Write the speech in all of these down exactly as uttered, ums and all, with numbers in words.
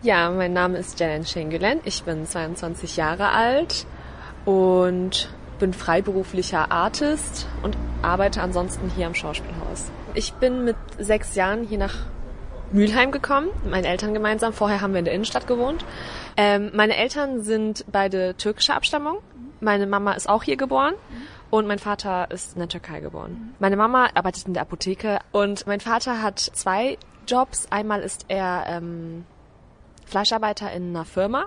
Ja, mein Name ist Jelen Şengülen. Ich bin zweiundzwanzig Jahre alt und bin freiberuflicher Artist und arbeite ansonsten hier am Schauspielhaus. Ich bin mit sechs Jahren hier nach Mülheim gekommen, mit meinen Eltern gemeinsam. Vorher haben wir in der Innenstadt gewohnt. Ähm, meine Eltern sind beide türkischer Abstammung. Meine Mama ist auch hier geboren. Und mein Vater ist in der Türkei geboren. Meine Mama arbeitet in der Apotheke und mein Vater hat zwei Jobs. Einmal ist er ähm, Fleischarbeiter in einer Firma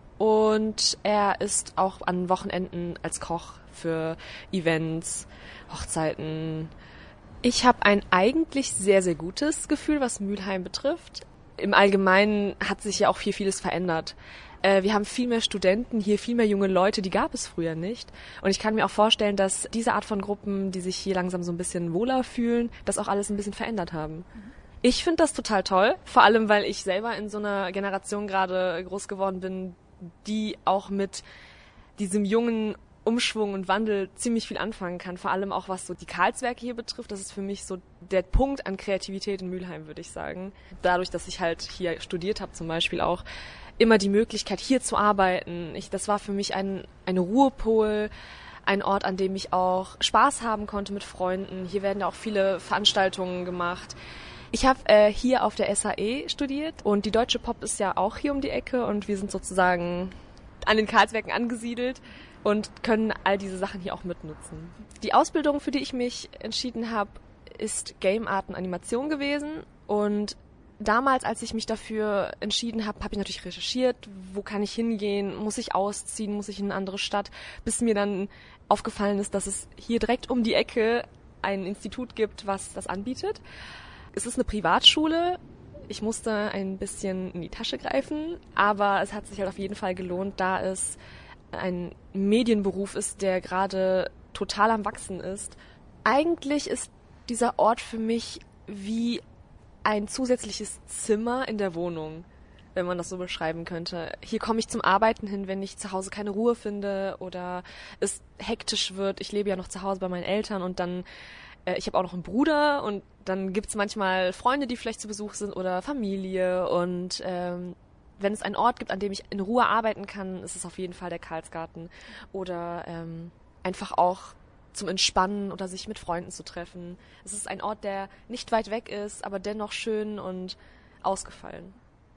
und er ist auch an Wochenenden als Koch für Events, Hochzeiten. Ich habe ein eigentlich sehr, sehr gutes Gefühl, was Mülheim betrifft. Im Allgemeinen hat sich ja auch viel, vieles verändert. Wir haben viel mehr Studenten hier, viel mehr junge Leute, die gab es früher nicht. Und ich kann mir auch vorstellen, dass diese Art von Gruppen, die sich hier langsam so ein bisschen wohler fühlen, das auch alles ein bisschen verändert haben. Ich finde das total toll, vor allem, weil ich selber in so einer Generation gerade groß geworden bin, die auch mit diesem jungen Umschwung und Wandel ziemlich viel anfangen kann. Vor allem auch, was so die Karlswerke hier betrifft. Das ist für mich so der Punkt an Kreativität in Mülheim, würde ich sagen. Dadurch, dass ich halt hier studiert habe zum Beispiel auch, immer die Möglichkeit, hier zu arbeiten. Ich, das war für mich ein, ein Ruhepol, ein Ort, an dem ich auch Spaß haben konnte mit Freunden. Hier werden ja auch viele Veranstaltungen gemacht. Ich habe äh, hier auf der S A E studiert und die Deutsche Pop ist ja auch hier um die Ecke und wir sind sozusagen an den Karlswerken angesiedelt und können all diese Sachen hier auch mitnutzen. Die Ausbildung, für die ich mich entschieden habe, ist Game Art und Animation gewesen und damals, als ich mich dafür entschieden habe, habe ich natürlich recherchiert, wo kann ich hingehen, muss ich ausziehen, muss ich in eine andere Stadt, bis mir dann aufgefallen ist, dass es hier direkt um die Ecke ein Institut gibt, was das anbietet. Es ist eine Privatschule. Ich musste ein bisschen in die Tasche greifen, aber es hat sich halt auf jeden Fall gelohnt, da es ein Medienberuf ist, der gerade total am Wachsen ist. Eigentlich ist dieser Ort für mich wie ein zusätzliches Zimmer in der Wohnung, wenn man das so beschreiben könnte. Hier komme ich zum Arbeiten hin, wenn ich zu Hause keine Ruhe finde oder es hektisch wird. Ich lebe ja noch zu Hause bei meinen Eltern und dann, äh, ich habe auch noch einen Bruder und dann gibt's manchmal Freunde, die vielleicht zu Besuch sind oder Familie und ähm, wenn es einen Ort gibt, an dem ich in Ruhe arbeiten kann, ist es auf jeden Fall der Karlsgarten oder ähm, einfach auch zum Entspannen oder sich mit Freunden zu treffen. Es ist ein Ort, der nicht weit weg ist, aber dennoch schön und ausgefallen.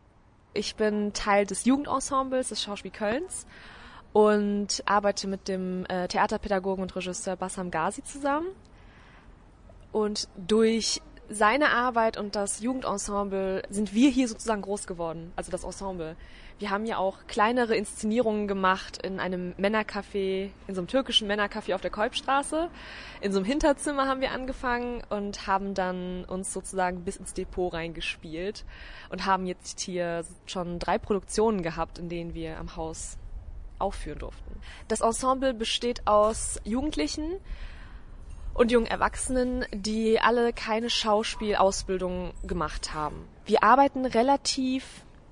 Ich bin Teil des Jugendensembles des Schauspiel Kölns und arbeite mit dem äh, Theaterpädagogen und Regisseur Bassam Ghazi zusammen. Und durch seine Arbeit und das Jugendensemble sind wir hier sozusagen groß geworden, also das Ensemble. Wir haben ja auch kleinere Inszenierungen gemacht in einem Männercafé, in so einem türkischen Männercafé auf der Kolbstraße. In so einem Hinterzimmer haben wir angefangen und haben dann uns sozusagen bis ins Depot reingespielt und haben jetzt hier schon drei Produktionen gehabt, in denen wir am Haus aufführen durften. Das Ensemble besteht aus Jugendlichen und jungen Erwachsenen, die alle keine Schauspielausbildung gemacht haben. Wir arbeiten relativ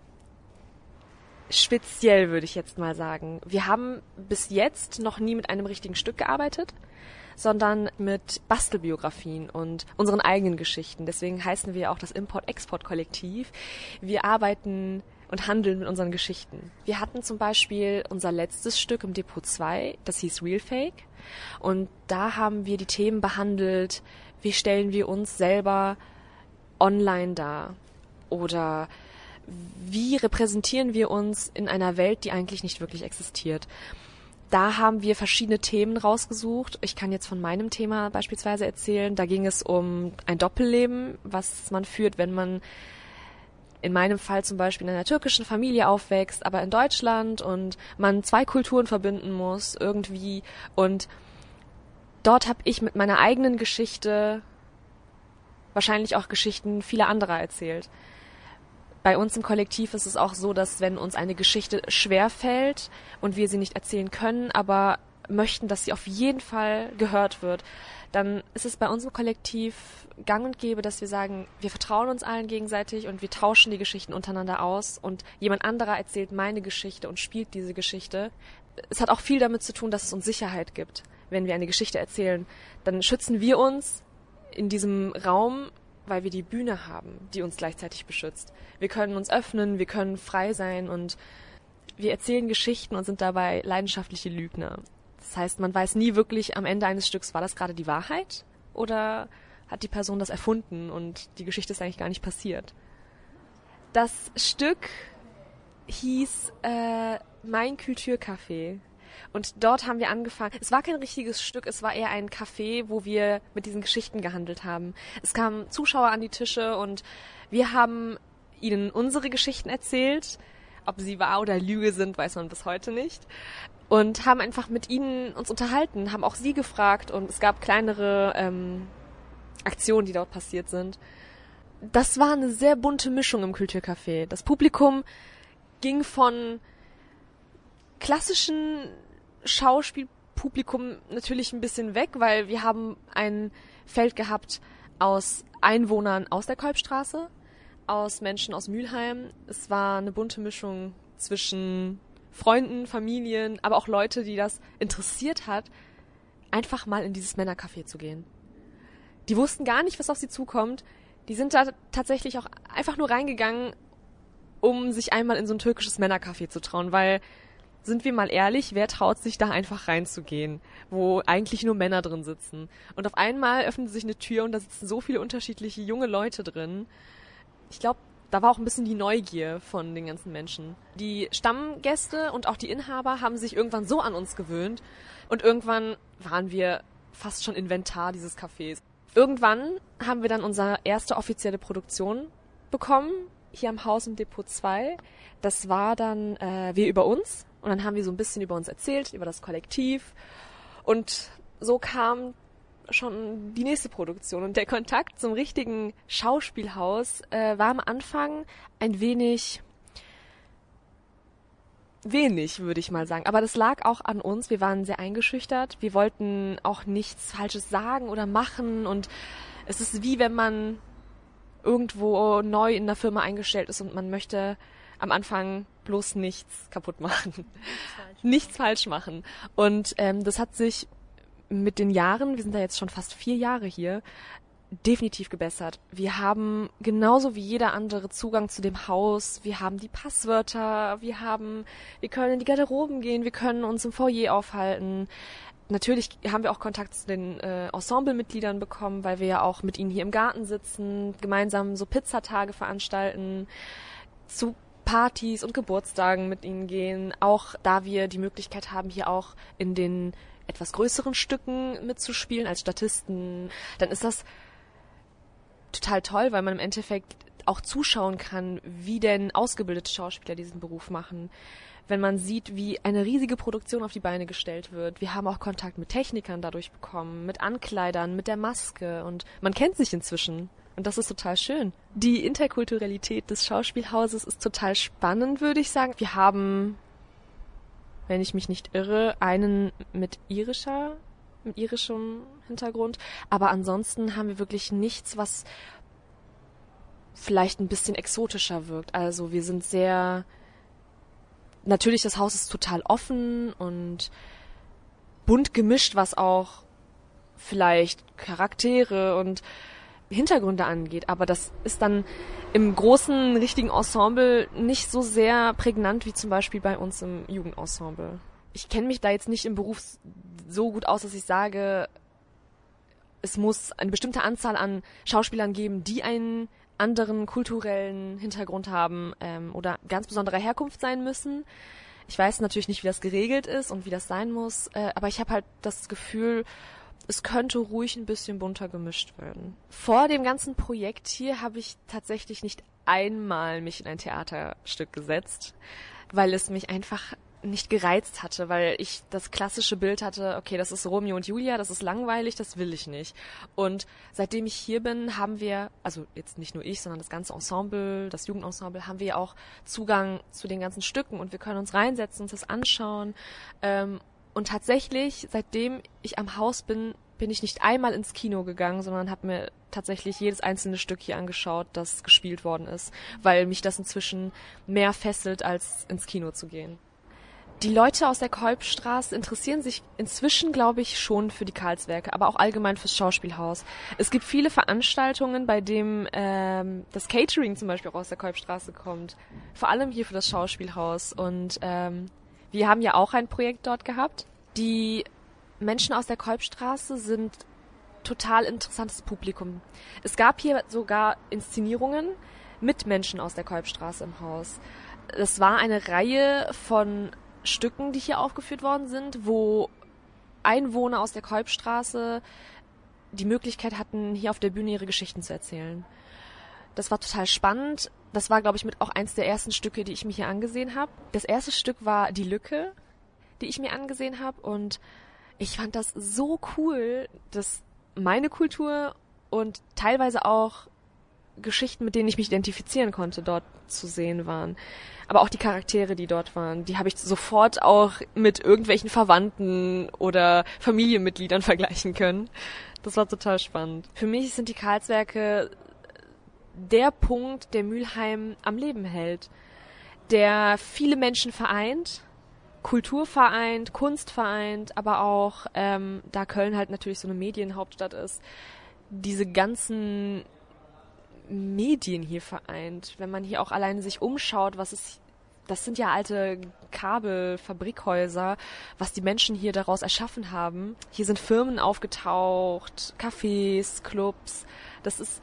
speziell, würde ich jetzt mal sagen. Wir haben bis jetzt noch nie mit einem richtigen Stück gearbeitet, sondern mit Bastelbiografien und unseren eigenen Geschichten. Deswegen heißen wir auch das Import-Export-Kollektiv. Wir arbeiten und handeln mit unseren Geschichten. Wir hatten zum Beispiel unser letztes Stück im Depot zwei, das hieß Real Fake. Und da haben wir die Themen behandelt, wie stellen wir uns selber online dar oder wie repräsentieren wir uns in einer Welt, die eigentlich nicht wirklich existiert. Da haben wir verschiedene Themen rausgesucht. Ich kann jetzt von meinem Thema beispielsweise erzählen. Da ging es um ein Doppelleben, was man führt, wenn man in meinem Fall zum Beispiel in einer türkischen Familie aufwächst, aber in Deutschland und man zwei Kulturen verbinden muss irgendwie. Und dort habe ich mit meiner eigenen Geschichte wahrscheinlich auch Geschichten vieler anderer erzählt. Bei uns im Kollektiv ist es auch so, dass wenn uns eine Geschichte schwerfällt und wir sie nicht erzählen können, aber möchten, dass sie auf jeden Fall gehört wird, dann ist es bei uns im Kollektiv gang und gäbe, dass wir sagen, wir vertrauen uns allen gegenseitig und wir tauschen die Geschichten untereinander aus und jemand anderer erzählt meine Geschichte und spielt diese Geschichte. Es hat auch viel damit zu tun, dass es uns Sicherheit gibt. Wenn wir eine Geschichte erzählen, dann schützen wir uns in diesem Raum, weil wir die Bühne haben, die uns gleichzeitig beschützt. Wir können uns öffnen, wir können frei sein und wir erzählen Geschichten und sind dabei leidenschaftliche Lügner. Das heißt, man weiß nie wirklich am Ende eines Stücks, war das gerade die Wahrheit oder hat die Person das erfunden und die Geschichte ist eigentlich gar nicht passiert. Das Stück hieß äh, Mein Kulturcafé. Und dort haben wir angefangen. Es war kein richtiges Stück, es war eher ein Café, wo wir mit diesen Geschichten gehandelt haben. Es kamen Zuschauer an die Tische und wir haben ihnen unsere Geschichten erzählt. Ob sie wahr oder Lüge sind, weiß man bis heute nicht. Und haben einfach mit ihnen uns unterhalten, haben auch sie gefragt und es gab kleinere ähm, Aktionen, die dort passiert sind. Das war eine sehr bunte Mischung im Kulturcafé. Das Publikum ging von klassischen Schauspielpublikum natürlich ein bisschen weg, weil wir haben ein Feld gehabt aus Einwohnern aus der Kolbstraße, aus Menschen aus Mülheim. Es war eine bunte Mischung zwischen Freunden, Familien, aber auch Leute, die das interessiert hat, einfach mal in dieses Männercafé zu gehen. Die wussten gar nicht, was auf sie zukommt. Die sind da tatsächlich auch einfach nur reingegangen, um sich einmal in so ein türkisches Männercafé zu trauen, weil, sind wir mal ehrlich, wer traut sich da einfach reinzugehen, wo eigentlich nur Männer drin sitzen? Und auf einmal öffnet sich eine Tür und da sitzen so viele unterschiedliche junge Leute drin. Ich glaube, da war auch ein bisschen die Neugier von den ganzen Menschen. Die Stammgäste und auch die Inhaber haben sich irgendwann so an uns gewöhnt und irgendwann waren wir fast schon Inventar dieses Cafés. Irgendwann haben wir dann unsere erste offizielle Produktion bekommen, hier am Haus im Depot zwei. Das war dann äh, Wir über uns und dann haben wir so ein bisschen über uns erzählt, über das Kollektiv und so kam schon die nächste Produktion. Und der Kontakt zum richtigen Schauspielhaus äh, war am Anfang ein wenig, wenig, würde ich mal sagen. Aber das lag auch an uns. Wir waren sehr eingeschüchtert. Wir wollten auch nichts Falsches sagen oder machen. Und es ist wie wenn man irgendwo neu in der Firma eingestellt ist und man möchte am Anfang bloß nichts kaputt machen. Nichts falsch, nichts falsch machen. Und ähm, das hat sich mit den Jahren, wir sind da jetzt schon fast vier Jahre hier, definitiv gebessert. Wir haben genauso wie jeder andere Zugang zu dem Haus. Wir haben die Passwörter, wir haben, wir können in die Garderoben gehen, wir können uns im Foyer aufhalten. Natürlich haben wir auch Kontakt zu den äh, Ensemblemitgliedern bekommen, weil wir ja auch mit ihnen hier im Garten sitzen, gemeinsam so Pizzatage veranstalten, zu Partys und Geburtstagen mit ihnen gehen. Auch da wir die Möglichkeit haben, hier auch in den etwas größeren Stücken mitzuspielen als Statisten, dann ist das total toll, weil man im Endeffekt auch zuschauen kann, wie denn ausgebildete Schauspieler diesen Beruf machen. Wenn man sieht, wie eine riesige Produktion auf die Beine gestellt wird. Wir haben auch Kontakt mit Technikern dadurch bekommen, mit Ankleidern, mit der Maske und man kennt sich inzwischen. Und das ist total schön. Die Interkulturalität des Schauspielhauses ist total spannend, würde ich sagen. Wir haben, wenn ich mich nicht irre, einen mit irischer, mit irischem Hintergrund. Aber ansonsten haben wir wirklich nichts, was vielleicht ein bisschen exotischer wirkt. Also wir sind sehr, natürlich das Haus ist total offen und bunt gemischt, was auch vielleicht Charaktere und Hintergründe angeht. Aber das ist dann im großen, richtigen Ensemble nicht so sehr prägnant wie zum Beispiel bei uns im Jugendensemble. Ich kenne mich da jetzt nicht im Beruf so gut aus, dass ich sage, es muss eine bestimmte Anzahl an Schauspielern geben, die einen anderen kulturellen Hintergrund haben ähm, oder ganz besonderer Herkunft sein müssen. Ich weiß natürlich nicht, wie das geregelt ist und wie das sein muss, äh, aber ich habe halt das Gefühl, es könnte ruhig ein bisschen bunter gemischt werden. Vor dem ganzen Projekt hier habe ich tatsächlich nicht einmal mich in ein Theaterstück gesetzt, weil es mich einfach nicht gereizt hatte, weil ich das klassische Bild hatte, okay, das ist Romeo und Julia, das ist langweilig, das will ich nicht. Und seitdem ich hier bin, haben wir, also jetzt nicht nur ich, sondern das ganze Ensemble, das Jugendensemble, haben wir auch Zugang zu den ganzen Stücken und wir können uns reinsetzen, uns das anschauen. Ähm, und tatsächlich, seitdem ich am Haus bin, bin ich nicht einmal ins Kino gegangen, sondern habe mir tatsächlich jedes einzelne Stück hier angeschaut, das gespielt worden ist, weil mich das inzwischen mehr fesselt, als ins Kino zu gehen. Die Leute aus der Kolbstraße interessieren sich inzwischen, glaube ich, schon für die Karlswerke, aber auch allgemein fürs Schauspielhaus. Es gibt viele Veranstaltungen, bei denen ähm, das Catering zum Beispiel auch aus der Kolbstraße kommt. Vor allem hier für das Schauspielhaus. Und ähm, wir haben ja auch ein Projekt dort gehabt. Die Menschen aus der Kolbstraße sind total interessantes Publikum. Es gab hier sogar Inszenierungen mit Menschen aus der Kolbstraße im Haus. Es war eine Reihe von Stücken, die hier aufgeführt worden sind, wo Einwohner aus der Kolbstraße die Möglichkeit hatten, hier auf der Bühne ihre Geschichten zu erzählen. Das war total spannend. Das war, glaube ich, mit auch eins der ersten Stücke, die ich mir hier angesehen habe. Das erste Stück war Die Lücke, die ich mir angesehen habe. Und ich fand das so cool, dass meine Kultur und teilweise auch Geschichten, mit denen ich mich identifizieren konnte, dort zu sehen waren. Aber auch die Charaktere, die dort waren, die habe ich sofort auch mit irgendwelchen Verwandten oder Familienmitgliedern vergleichen können. Das war total spannend. Für mich sind die Karlswerke der Punkt, der Mülheim am Leben hält, der viele Menschen vereint, Kultur vereint, Kunst vereint, aber auch, ähm, da Köln halt natürlich so eine Medienhauptstadt ist, diese ganzen Medien hier vereint. Wenn man hier auch alleine sich umschaut, was es, das sind ja alte Kabelfabrikhäuser, was die Menschen hier daraus erschaffen haben. Hier sind Firmen aufgetaucht, Cafés, Clubs. Das ist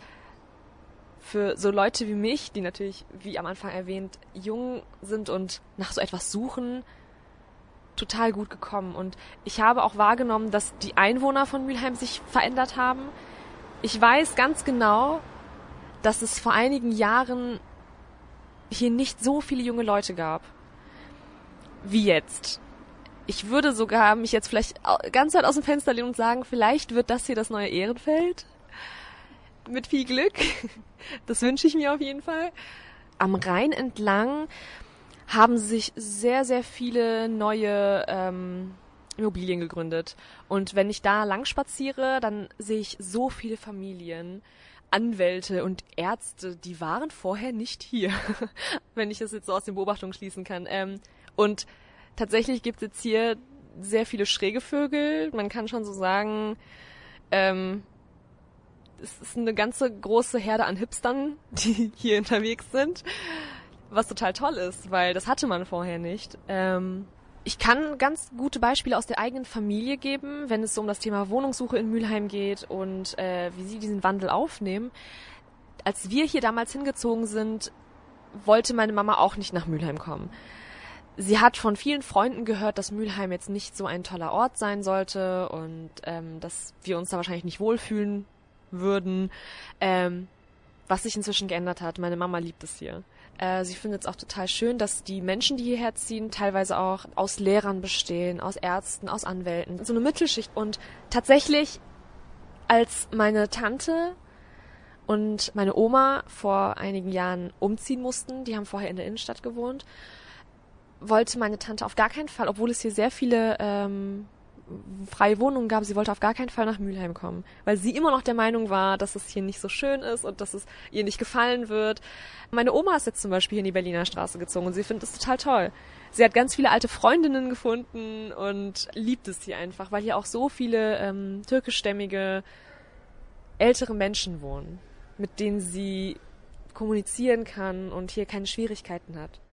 für so Leute wie mich, die natürlich, wie am Anfang erwähnt, jung sind und nach so etwas suchen, total gut gekommen. Und ich habe auch wahrgenommen, dass die Einwohner von Mülheim sich verändert haben. Ich weiß ganz genau, dass es vor einigen Jahren hier nicht so viele junge Leute gab wie jetzt. Ich würde sogar mich jetzt vielleicht ganz weit aus dem Fenster lehnen und sagen, vielleicht wird das hier das neue Ehrenfeld. Mit viel Glück. Das wünsche ich mir auf jeden Fall. Am Rhein entlang haben sich sehr, sehr viele neue ähm, Immobilien gegründet. Und wenn ich da lang spaziere, dann sehe ich so viele Familien, Anwälte und Ärzte, die waren vorher nicht hier, wenn ich das jetzt so aus den Beobachtungen schließen kann. Ähm, und tatsächlich gibt es jetzt hier sehr viele schräge Vögel. Man kann schon so sagen, ähm, es ist eine ganze große Herde an Hipstern, die hier unterwegs sind, was total toll ist, weil das hatte man vorher nicht. Ähm, Ich kann ganz gute Beispiele aus der eigenen Familie geben, wenn es so um das Thema Wohnungssuche in Mülheim geht und äh, wie sie diesen Wandel aufnehmen. Als wir hier damals hingezogen sind, wollte meine Mama auch nicht nach Mülheim kommen. Sie hat von vielen Freunden gehört, dass Mülheim jetzt nicht so ein toller Ort sein sollte und ähm, dass wir uns da wahrscheinlich nicht wohlfühlen würden. Ähm, was sich inzwischen geändert hat. Meine Mama liebt es hier. Äh, sie findet es auch total schön, dass die Menschen, die hierher ziehen, teilweise auch aus Lehrern bestehen, aus Ärzten, aus Anwälten. So eine Mittelschicht. Und tatsächlich, als meine Tante und meine Oma vor einigen Jahren umziehen mussten, die haben vorher in der Innenstadt gewohnt, wollte meine Tante auf gar keinen Fall, obwohl es hier sehr viele ähm, freie Wohnungen gab, sie wollte auf gar keinen Fall nach Mülheim kommen, weil sie immer noch der Meinung war, dass es hier nicht so schön ist und dass es ihr nicht gefallen wird. Meine Oma ist jetzt zum Beispiel hier in die Berliner Straße gezogen und sie findet es total toll. Sie hat ganz viele alte Freundinnen gefunden und liebt es hier einfach, weil hier auch so viele ähm, türkischstämmige ältere Menschen wohnen, mit denen sie kommunizieren kann und hier keine Schwierigkeiten hat.